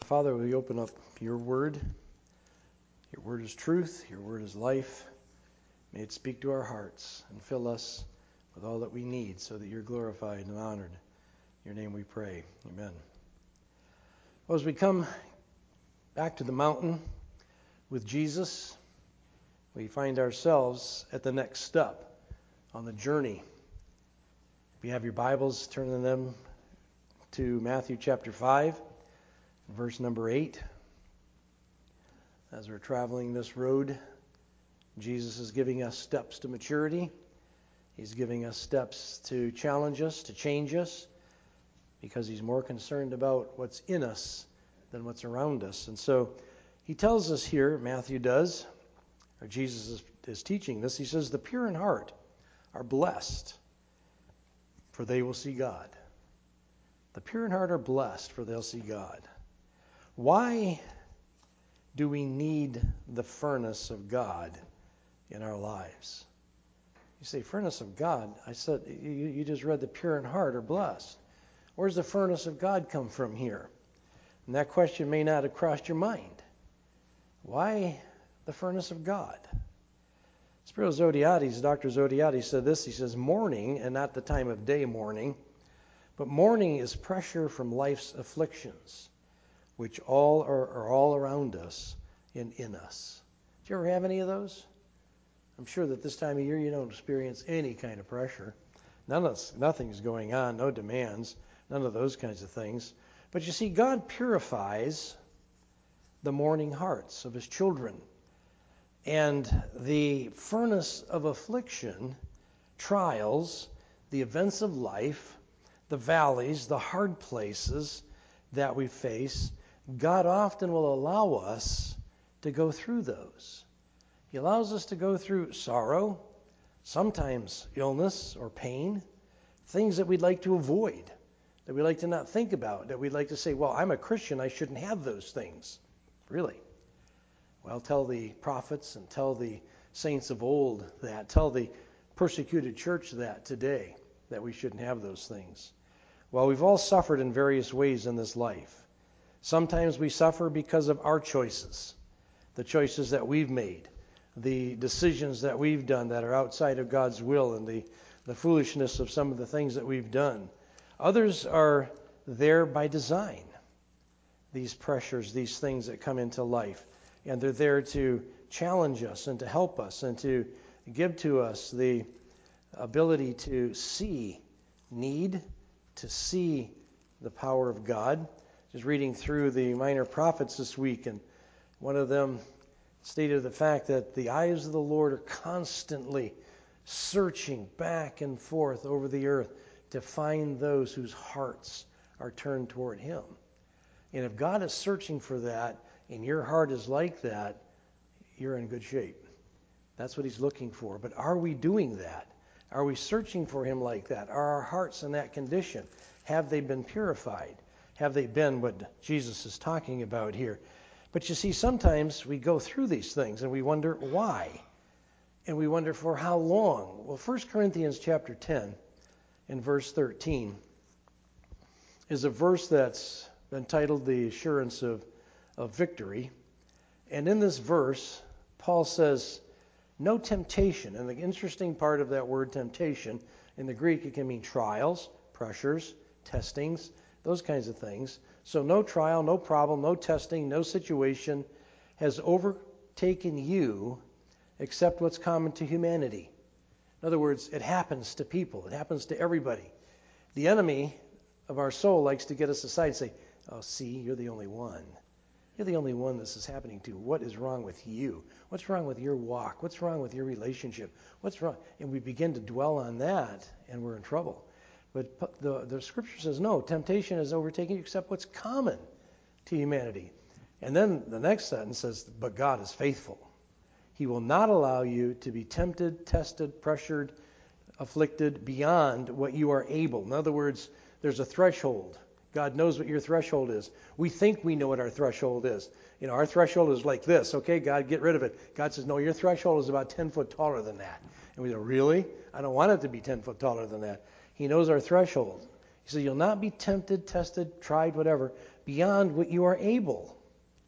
Father, we open up your word. Your word is truth. Your word is life. May it speak to our hearts and fill us with all that we need so that you're glorified and honored. In your name we pray. Amen. Well, as we come back to the mountain with Jesus, we find ourselves at the next step on the journey. If you have your Bibles, turn them to Matthew chapter 5, verse number 8. As we're traveling this road, Jesus is giving us steps to maturity. He's giving us steps to challenge us, to change us, because he's more concerned about what's in us than what's around us. And so he tells us here, Matthew does, or Jesus is teaching this, he says, the pure in heart are blessed, for they will see God. The pure in heart are blessed, for they'll see God. Why do we need the furnace of God in our lives? You say, furnace of God? I said, you just read the pure in heart are blessed. Where's the furnace of God come from here? And that question may not have crossed your mind. Why the furnace of God? Spiro Zodhiates, Dr. Zodhiates said this. He says, mourning, and not the time of day mourning, but mourning is pressure from life's afflictions, which all are all around us and in us. Do you ever have any of those? I'm sure that this time of year you don't experience any kind of pressure. Nothing's going on, no demands, none of those kinds of things. But you see, God purifies the mourning hearts of his children. And the furnace of affliction, trials, the events of life, the valleys, the hard places that we face, God often will allow us to go through those. He allows us to go through sorrow, sometimes illness or pain, things that we'd like to avoid, that we like to not think about, that we'd like to say, well, I'm a Christian, I shouldn't have those things. Really? Well, tell the prophets and tell the saints of old that. Tell the persecuted church that today, that we shouldn't have those things. Well, we've all suffered in various ways in this life. Sometimes we suffer because of our choices, the choices that we've made, the decisions that we've done that are outside of God's will, and the foolishness of some of the things that we've done. Others are there by design, these pressures, these things that come into life. And they're there to challenge us and to help us and to give to us the ability to see need, to see the power of God. Just reading through the minor prophets this week, and one of them stated the fact that the eyes of the Lord are constantly searching back and forth over the earth to find those whose hearts are turned toward him. And if God is searching for that, and your heart is like that, you're in good shape. That's what he's looking for. But are we doing that? Are we searching for him like that? Are our hearts in that condition? Have they been purified? Have they been what Jesus is talking about here? But you see, sometimes we go through these things and we wonder why. And we wonder for how long. Well, 1 Corinthians chapter 10 and verse 13 is a verse that's been titled the assurance of victory. And in this verse, Paul says, no temptation. And the interesting part of that word temptation, in the Greek, it can mean trials, pressures, testings, those kinds of things. So no trial, no problem, no testing, no situation has overtaken you except what's common to humanity. In other words, it happens to people. It happens to everybody. The enemy of our soul likes to get us aside and say, oh, see, you're the only one. You're the only one this is happening to. What is wrong with you? What's wrong with your walk? What's wrong with your relationship? What's wrong? And we begin to dwell on that, and we're in trouble. But the scripture says, no, temptation has overtaken you except what's common to humanity. And then the next sentence says, but God is faithful. He will not allow you to be tempted, tested, pressured, afflicted beyond what you are able. In other words, there's a threshold. God knows what your threshold is. We think we know what our threshold is. You know, our threshold is like this. Okay, God, get rid of it. God says, no, your threshold is about 10 foot taller than that. And we go, really? I don't want it to be 10 foot taller than that. He knows our threshold. He says, you'll not be tempted, tested, tried, whatever, beyond what you are able.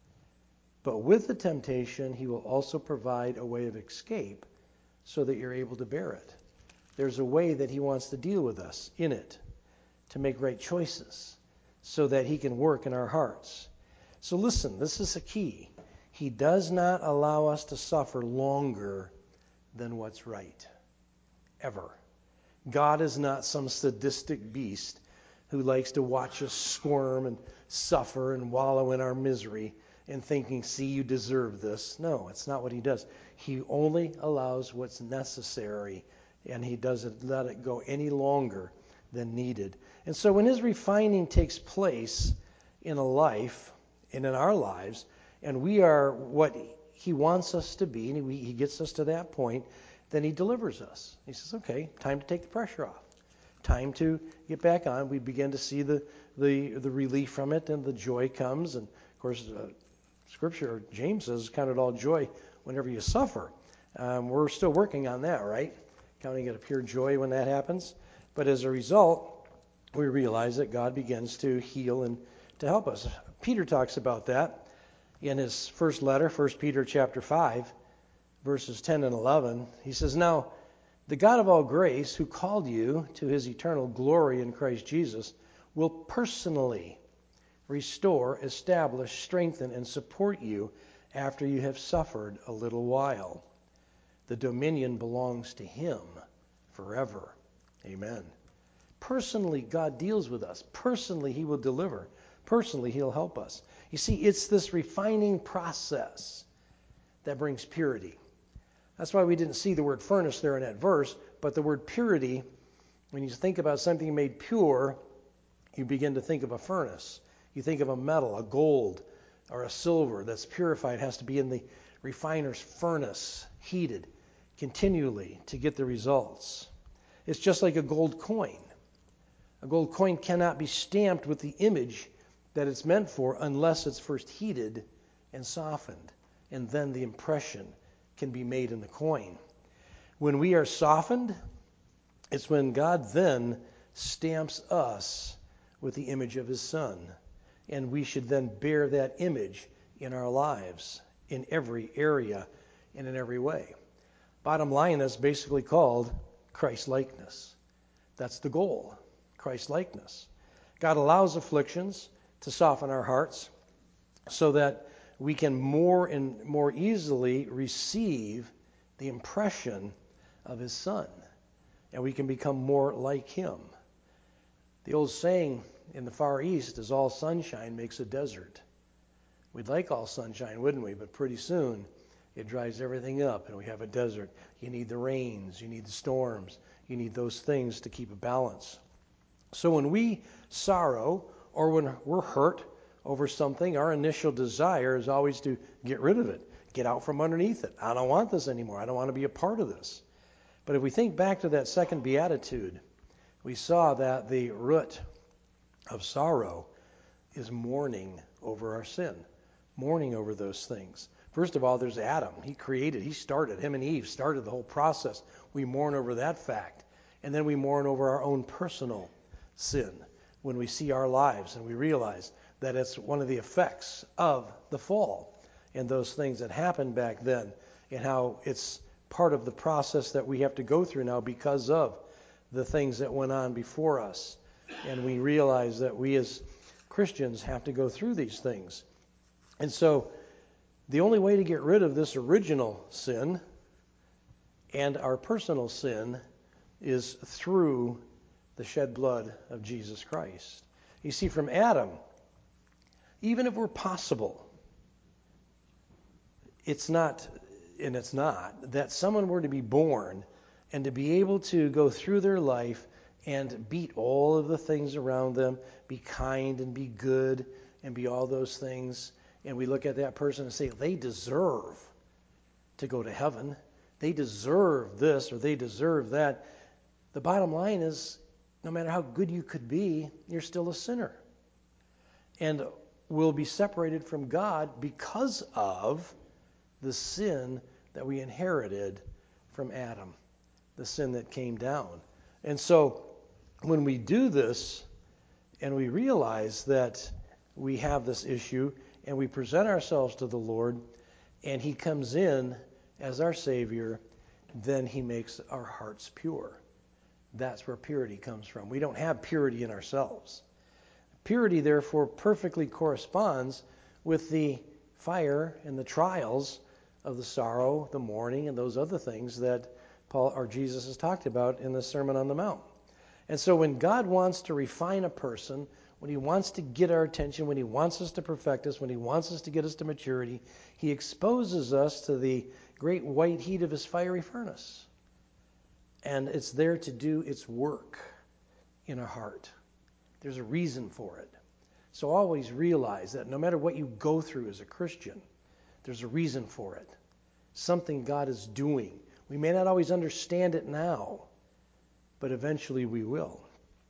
But with the temptation, he will also provide a way of escape so that you're able to bear it. There's a way that he wants to deal with us in it, to make right choices so that he can work in our hearts. So listen, this is a key. He does not allow us to suffer longer than what's right. Ever. God is not some sadistic beast who likes to watch us squirm and suffer and wallow in our misery and thinking, see, you deserve this. No, it's not what he does. He only allows what's necessary, and he doesn't let it go any longer than needed. And so when his refining takes place in a life and in our lives, and we are what he wants us to be, and he gets us to that point, then he delivers us. He says, okay, time to take the pressure off. Time to get back on. We begin to see the relief from it, and the joy comes. And of course, Scripture, James says, count it all joy whenever you suffer. We're still working on that, right? Counting it a pure joy when that happens. But as a result, we realize that God begins to heal and to help us. Peter talks about that in his first letter, 1 Peter chapter 5, verses 10 and 11. He says, now, the God of all grace, who called you to his eternal glory in Christ Jesus, will personally restore, establish, strengthen, and support you after you have suffered a little while. The dominion belongs to him forever. Amen. Personally, God deals with us. Personally, he will deliver. Personally, he'll help us. You see, it's this refining process that brings purity. That's why we didn't see the word furnace there in that verse, but the word purity, when you think about something made pure, you begin to think of a furnace. You think of a metal, a gold, or a silver that's purified. It has to be in the refiner's furnace, heated continually to get the results. It's just like a gold coin. A gold coin cannot be stamped with the image that it's meant for unless it's first heated and softened, and then the impression can be made in the coin. When we are softened, it's when God then stamps us with the image of his Son, and we should then bear that image in our lives, in every area and in every way. Bottom line, that's basically called Christ-likeness. That's the goal, Christ-likeness. God allows afflictions to soften our hearts so that we can more and more easily receive the impression of his Son, and we can become more like him. The old saying in the Far East is all sunshine makes a desert. We'd like all sunshine, wouldn't we? But pretty soon it dries everything up and we have a desert. You need the rains, you need the storms, you need those things to keep a balance. So when we sorrow or when we're hurt over something, our initial desire is always to get rid of it, get out from underneath it. I don't want this anymore. I don't want to be a part of this. But if we think back to that second beatitude, we saw that the root of sorrow is mourning over our sin, mourning over those things. First of all, there's Adam. He started, him and Eve started the whole process. We mourn over that fact. And then we mourn over our own personal sin when we see our lives and we realize that it's one of the effects of the fall and those things that happened back then, and how it's part of the process that we have to go through now because of the things that went on before us. And we realize that we as Christians have to go through these things. And so the only way to get rid of this original sin and our personal sin is through the shed blood of Jesus Christ. You see, from Adam, even if we're possible, it's not that someone were to be born and to be able to go through their life and beat all of the things around them, be kind and be good and be all those things. And we look at that person and say, they deserve to go to heaven. They deserve this or they deserve that. The bottom line is, no matter how good you could be, you're still a sinner. And will be separated from God because of the sin that we inherited from Adam, the sin that came down. And so when we do this and we realize that we have this issue and we present ourselves to the Lord and he comes in as our Savior, then he makes our hearts pure. That's where purity comes from. We don't have purity in ourselves. Purity, therefore, perfectly corresponds with the fire and the trials of the sorrow, the mourning, and those other things that Paul or Jesus has talked about in the Sermon on the Mount. And so when God wants to refine a person, when he wants to get our attention, when he wants us to perfect us, when he wants us to get us to maturity, he exposes us to the great white heat of his fiery furnace. And it's there to do its work in our heart. There's a reason for it. So always realize that no matter what you go through as a Christian, there's a reason for it. Something God is doing. We may not always understand it now, but eventually we will.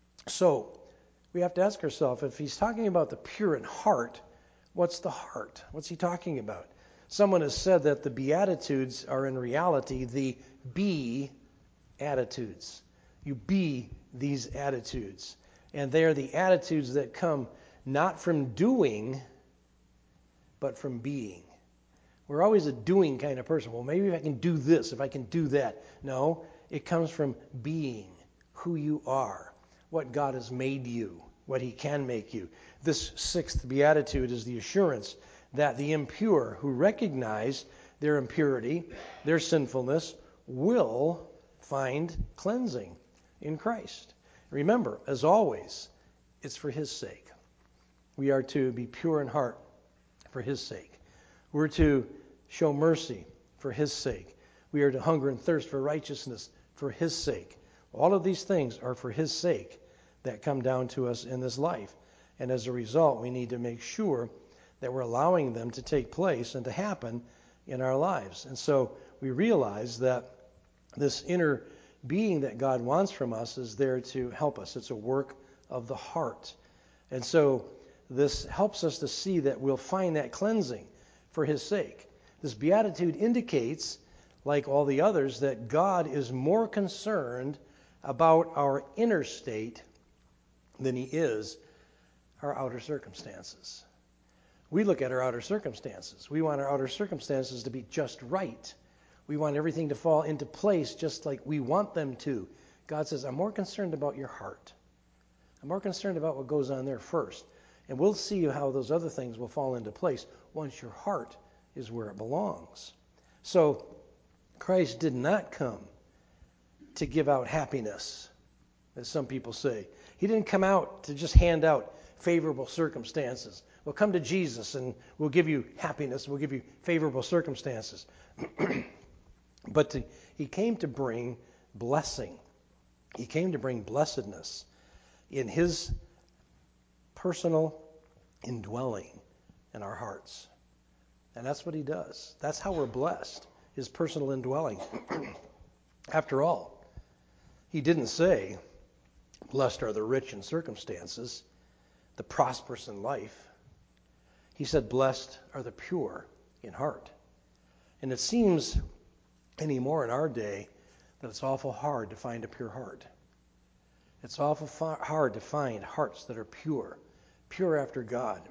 So we have to ask ourselves, if he's talking about the pure in heart, what's the heart? What's he talking about? Someone has said that the Beatitudes are in reality the be attitudes. You be these attitudes. And they are the attitudes that come not from doing, but from being. We're always a doing kind of person. Well, maybe if I can do this, if I can do that. No, it comes from being who you are, what God has made you, what he can make you. This sixth beatitude is the assurance that the impure who recognize their impurity, their sinfulness, will find cleansing in Christ. Remember, as always, it's for his sake. We are to be pure in heart for his sake. We're to show mercy for his sake. We are to hunger and thirst for righteousness for his sake. All of these things are for his sake that come down to us in this life. And as a result, we need to make sure that we're allowing them to take place and to happen in our lives. And so we realize that this inner being that God wants from us is there to help us. It's a work of the heart. And so this helps us to see that we'll find that cleansing for his sake. This beatitude indicates, like all the others, that God is more concerned about our inner state than he is our outer circumstances. We look at our outer circumstances. We want our outer circumstances to be just right. We want everything to fall into place just like we want them to. God says, I'm more concerned about your heart. I'm more concerned about what goes on there first. And we'll see how those other things will fall into place once your heart is where it belongs. So Christ did not come to give out happiness, as some people say. He didn't come out to just hand out favorable circumstances. Well, come to Jesus and we'll give you happiness. We'll give you favorable circumstances. But he came to bring blessing. He came to bring blessedness in his personal indwelling in our hearts. And that's what he does. That's how we're blessed, his personal indwelling. After all, he didn't say, blessed are the rich in circumstances, the prosperous in life. He said, blessed are the pure in heart. And it seems anymore in our day that it's awful hard to find a pure heart. It's awful hard to find hearts that are pure after God.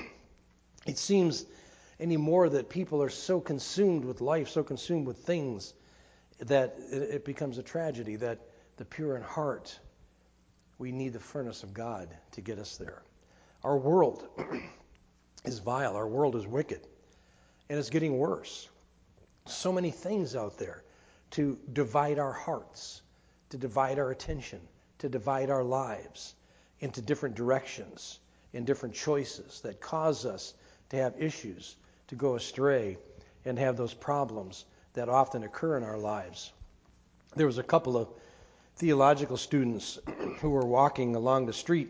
It seems anymore that people are so consumed with life, so consumed with things, that it becomes a tragedy that the pure in heart, we need the furnace of God to get us there. Our world is vile. Our world is wicked. And it's getting worse. So many things out there to divide our hearts, to divide our attention, to divide our lives into different directions, in different choices that cause us to have issues, to go astray, and have those problems that often occur in our lives. There was a couple of theological students who were walking along the street,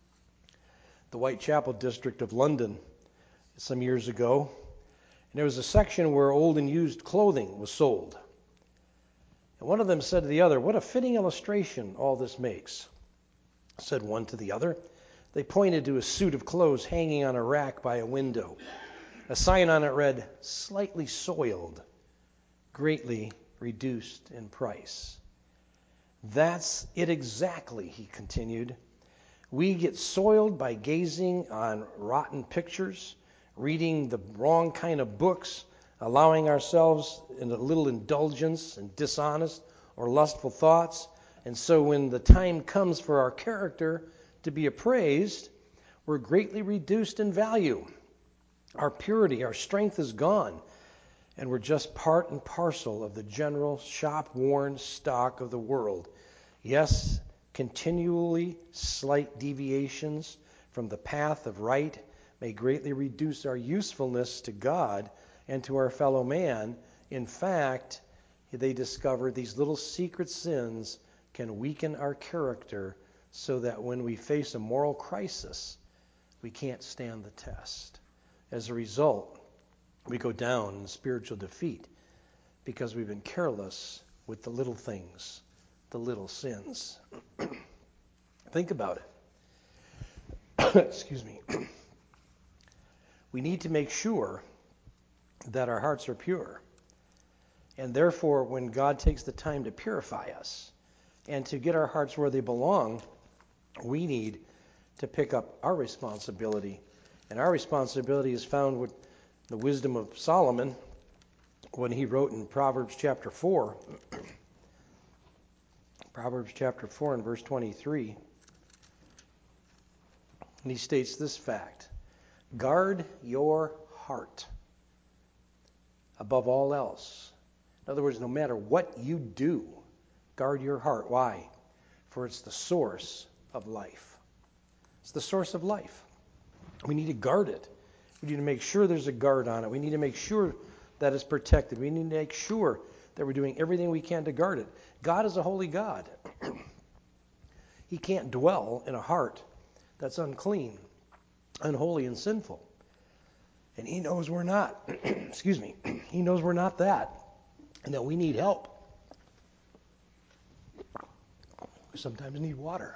the Whitechapel district of London, some years ago, and there was a section where old and used clothing was sold. And one of them said to the other, "What a fitting illustration all this makes," said one to the other. They pointed to a suit of clothes hanging on a rack by a window. A sign on it read, "Slightly soiled, greatly reduced in price." That's it exactly, he continued. We get soiled by gazing on rotten pictures, reading the wrong kind of books, allowing ourselves in a little indulgence and dishonest or lustful thoughts. And so when the time comes for our character to be appraised, we're greatly reduced in value. Our purity, our strength is gone, and we're just part and parcel of the general shop-worn stock of the world. Yes, continually slight deviations from the path of right may greatly reduce our usefulness to God and to our fellow man. In fact, they discover these little secret sins can weaken our character so that when we face a moral crisis, we can't stand the test. As a result, we go down in spiritual defeat because we've been careless with the little things, the little sins. Think about it. Excuse me. We need to make sure that our hearts are pure. And therefore, when God takes the time to purify us and to get our hearts where they belong, we need to pick up our responsibility. And our responsibility is found with the wisdom of Solomon when he wrote in Proverbs chapter 4. Proverbs chapter 4 and verse 23. And he states this fact: guard your heart above all else. In other words, no matter what you do, guard your heart. Why? For it's the source of life. It's the source of life. We need to guard it. We need to make sure there's a guard on it. We need to make sure that it's protected. We need to make sure that we're doing everything we can to guard it. God is a holy God. He can't dwell in a heart that's unclean, unholy, and sinful. And he knows we're not. Excuse me. He knows we're not that, and that we need help. We sometimes need water.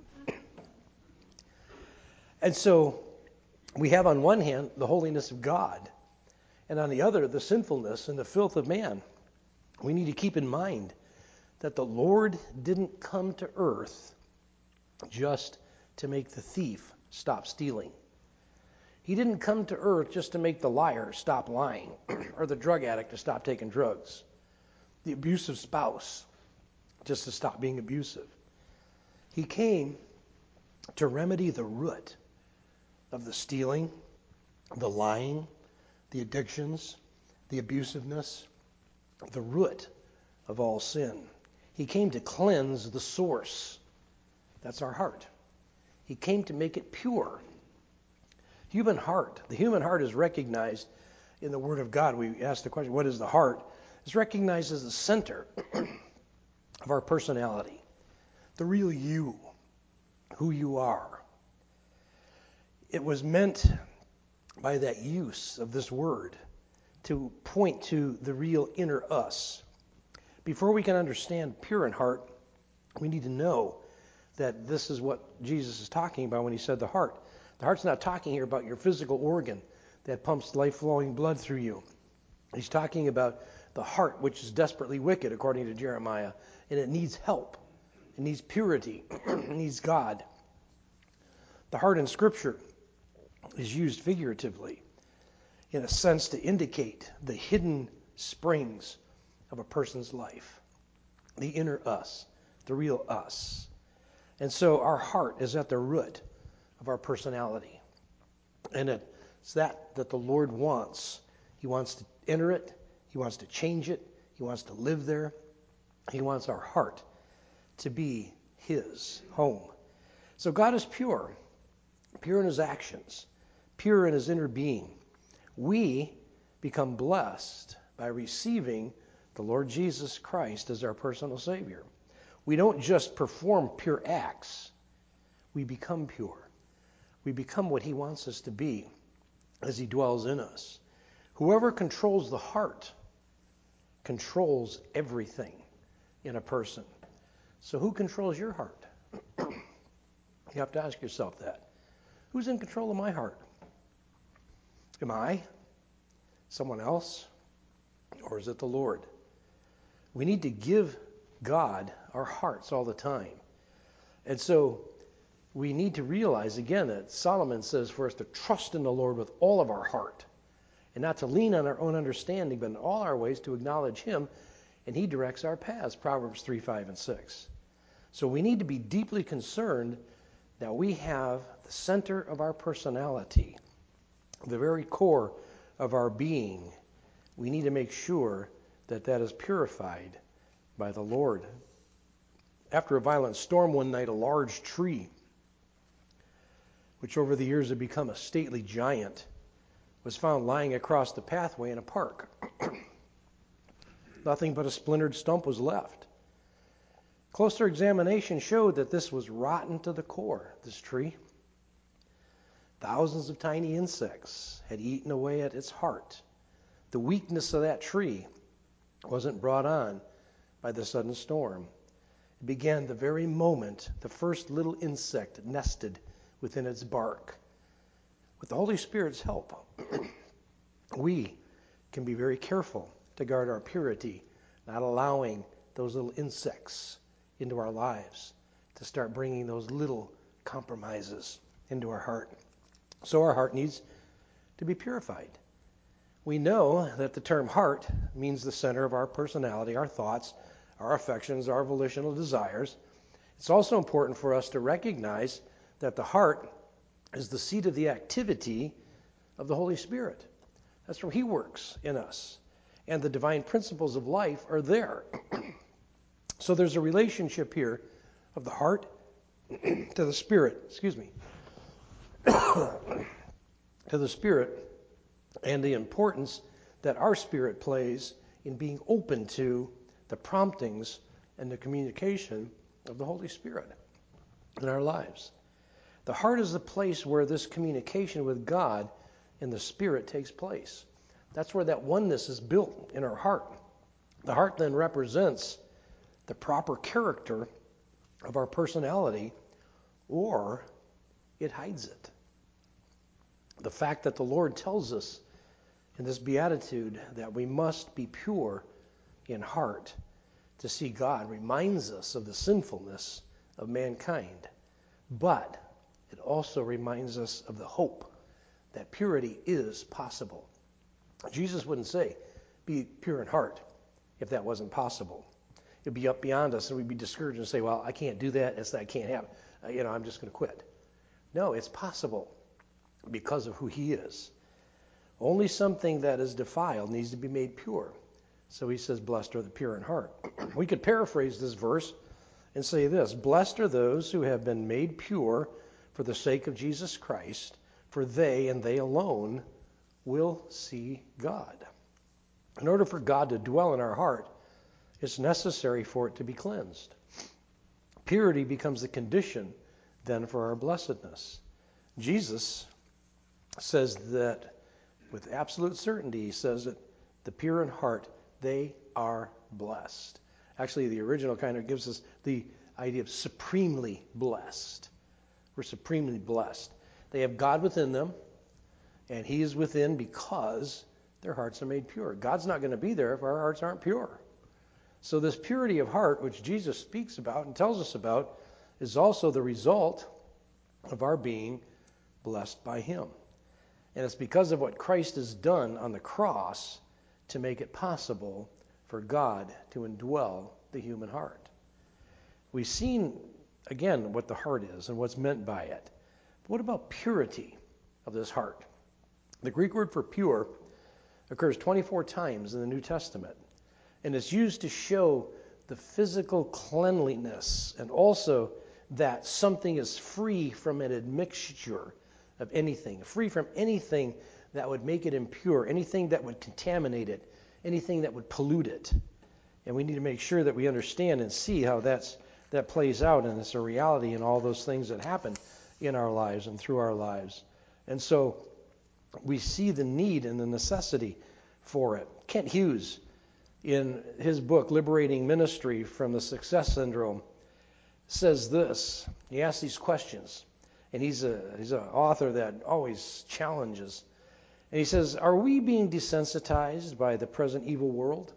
And so we have on one hand the holiness of God, and on the other the sinfulness and the filth of man. We need to keep in mind that the Lord didn't come to earth just to make the thief stop stealing. He didn't come to earth just to make the liar stop lying or the drug addict to stop taking drugs, the abusive spouse just to stop being abusive. He came to remedy the root of the stealing, the lying, the addictions, the abusiveness, the root of all sin. He came to cleanse the source. That's our heart. He came to make it pure. The human heart is recognized in the Word of God. We asked the question, what is the heart? It's recognized as the center of our personality, the real you, who you are. It was meant by that use of this word to point to the real inner us. Before we can understand pure in heart, we need to know that this is what Jesus is talking about when he said the heart. The heart's not talking here about your physical organ that pumps life-flowing blood through you. He's talking about the heart, which is desperately wicked, according to Jeremiah, and it needs help. It needs purity. It needs God. The heart in Scripture is used figuratively, in a sense, to indicate the hidden springs of a person's life, the inner us, the real us. And so our heart is at the root of our personality. And it's that the Lord wants. He wants to enter it. He wants to change it. He wants to live there. He wants our heart to be his home. So God is pure in his actions, pure in his inner being. We become blessed by receiving the Lord Jesus Christ as our personal Savior. We don't just perform pure acts. We become pure. We become what he wants us to be as he dwells in us. Whoever controls the heart controls everything in a person. So who controls your heart? You have to ask yourself that. Who's in control of my heart? Am I? Someone else? Or is it the Lord? We need to give God our hearts all the time. And so we need to realize again that Solomon says for us to trust in the Lord with all of our heart and not to lean on our own understanding, but in all our ways to acknowledge him, and he directs our paths, Proverbs 3, 5, and 6. So we need to be deeply concerned that we have the center of our personality, the very core of our being. We need to make sure that that is purified by the Lord. After a violent storm one night, a large tree, which over the years had become a stately giant, was found lying across the pathway in a park. Nothing but a splintered stump was left. Closer examination showed that this was rotten to the core, this tree. Thousands of tiny insects had eaten away at its heart. The weakness of that tree wasn't brought on by the sudden storm. It began the very moment the first little insect nested within its bark. With the Holy Spirit's help, we can be very careful to guard our purity, not allowing those little insects into our lives to start bringing those little compromises into our heart. So our heart needs to be purified. We know that the term heart means the center of our personality, our thoughts, our affections, our volitional desires. It's also important for us to recognize that the heart is the seat of the activity of the Holy Spirit. That's where he works in us. And the divine principles of life are there. So there's a relationship here of the heart to the spirit, to the spirit, and the importance that our spirit plays in being open to the promptings and the communication of the Holy Spirit in our lives. The heart is the place where this communication with God and the Spirit takes place. That's where that oneness is built in our heart. The heart then represents the proper character of our personality, or it hides it. The fact that the Lord tells us in this beatitude that we must be pure in heart to see God reminds us of the sinfulness of mankind. But it also reminds us of the hope that purity is possible. Jesus wouldn't say, be pure in heart, if that wasn't possible. It'd be up beyond us, and we'd be discouraged and say, well, I can't do that. I can't have it. I'm just going to quit. No, it's possible because of who he is. Only something that is defiled needs to be made pure. So he says, blessed are the pure in heart. We could paraphrase this verse and say this: blessed are those who have been made pure for the sake of Jesus Christ, for they and they alone will see God. In order for God to dwell in our heart, it's necessary for it to be cleansed. Purity becomes the condition then for our blessedness. Jesus says that with absolute certainty. He says that the pure in heart, they are blessed. Actually, the original kind of gives us the idea of supremely blessed. We're supremely blessed. They have God within them, and he is within because their hearts are made pure. God's not going to be there if our hearts aren't pure. So this purity of heart, which Jesus speaks about and tells us about, is also the result of our being blessed by him. And it's because of what Christ has done on the cross to make it possible for God to indwell the human heart. We've seen, again, what the heart is and what's meant by it. But what about purity of this heart? The Greek word for pure occurs 24 times in the New Testament, and it's used to show the physical cleanliness and also that something is free from an admixture of anything, free from anything that would make it impure, anything that would contaminate it, anything that would pollute it. And we need to make sure that we understand and see how that plays out, and it's a reality in all those things that happen in our lives and through our lives. And so we see the need and the necessity for it. Kent Hughes, in his book, Liberating Ministry from the Success Syndrome, says this. He asks these questions, and he's an author that always challenges. And he says, are we being desensitized by the present evil world?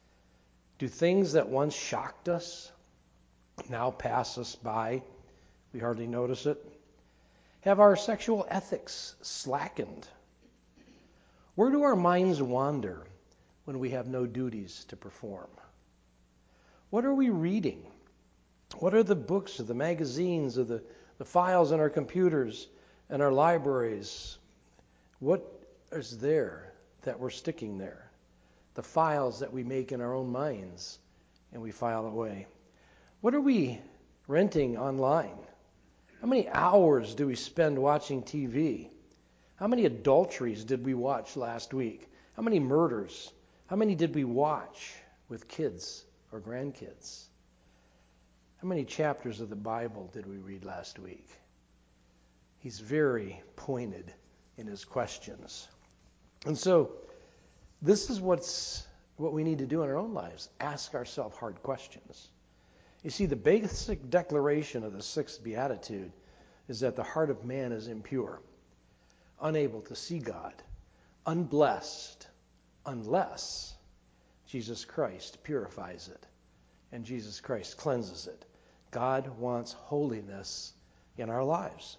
Do things that once shocked us now pass us by We hardly notice it. Have our sexual ethics slackened? Where do our minds wander when we have no duties to perform? What are we reading? What are the books or the magazines or the files in our computers and our libraries? What is there that we're sticking there? The files that we make in our own minds and we file away. What are we renting online? How many hours do we spend watching TV? How many adulteries did we watch last week? How many murders? How many did we watch with kids or grandkids? How many chapters of the Bible did we read last week? He's very pointed in his questions. And so this is what we need to do in our own lives. Ask ourselves hard questions. You see, the basic declaration of the sixth beatitude is that the heart of man is impure, unable to see God, unblessed, unless Jesus Christ purifies it and Jesus Christ cleanses it. God wants holiness in our lives.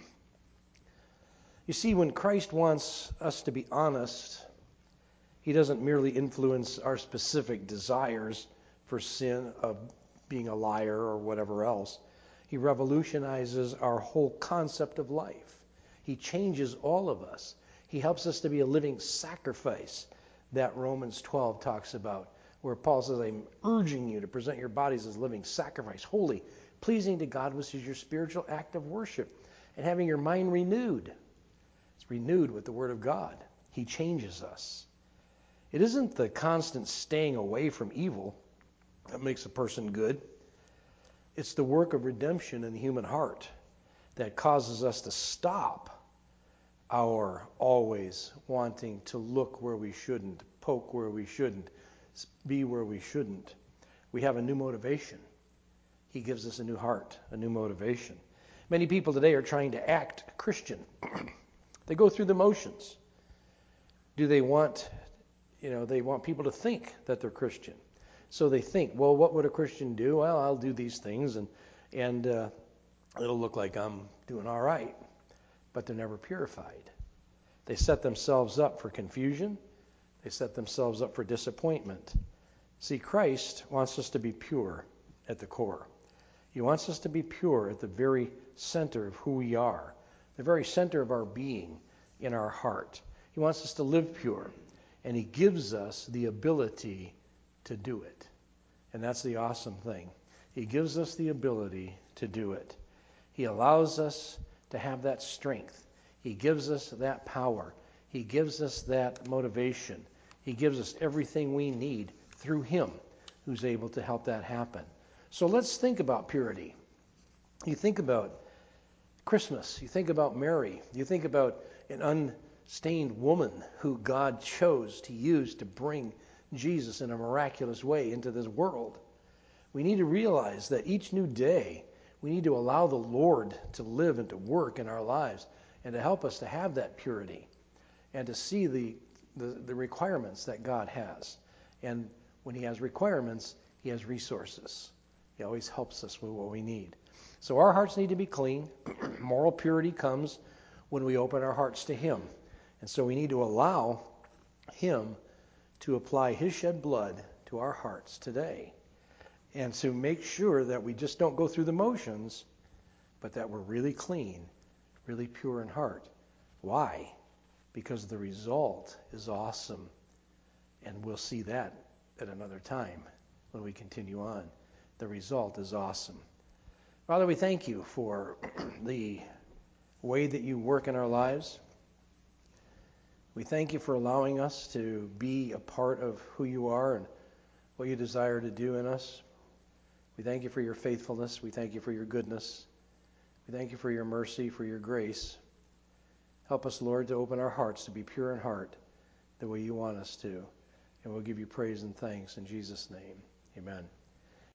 You see, when Christ wants us to be honest, he doesn't merely influence our specific desires for sin of being a liar or whatever else. He revolutionizes our whole concept of life. He changes all of us. He helps us to be a living sacrifice that Romans 12 talks about, where Paul says, I'm urging you to present your bodies as living sacrifice, holy, pleasing to God, which is your spiritual act of worship, and having your mind renewed. It's renewed with the Word of God. He changes us. It isn't the constant staying away from evil that makes a person good. It's the work of redemption in the human heart that causes us to stop our always wanting to look where we shouldn't, poke where we shouldn't, be where we shouldn't. We have a new motivation. He gives us a new heart, a new motivation. Many people today are trying to act Christian. They go through the motions. Do they want, they want people to think that they're Christian. So they think, well, what would a Christian do? Well, I'll do these things and it'll look like I'm doing all right. But they're never purified. They set themselves up for confusion. They set themselves up for disappointment. See, Christ wants us to be pure at the core. He wants us to be pure at the very center of who we are, the very center of our being in our heart. He wants us to live pure, and he gives us the ability to do it. And that's the awesome thing. He gives us the ability to do it. He allows us to have that strength. He gives us that power. He gives us that motivation. He gives us everything we need through him who's able to help that happen. So let's think about purity. You think about Christmas. You think about Mary. You think about an unstained woman who God chose to use to bring Jesus in a miraculous way into this world. We need to realize that each new day, we need to allow the Lord to live and to work in our lives and to help us to have that purity and to see the requirements that God has. And when he has requirements, he has resources. He always helps us with what we need. So our hearts need to be clean. Moral purity comes when we open our hearts to him. And so we need to allow him to apply his shed blood to our hearts today. And to make sure that we just don't go through the motions, but that we're really clean, really pure in heart. Why? Because the result is awesome. And we'll see that at another time when we continue on. The result is awesome. Father, we thank you for the way that you work in our lives. We thank you for allowing us to be a part of who you are and what you desire to do in us. We thank you for your faithfulness. We thank you for your goodness. We thank you for your mercy, for your grace. Help us, Lord, to open our hearts to be pure in heart the way you want us to. And we'll give you praise and thanks in Jesus' name. Amen.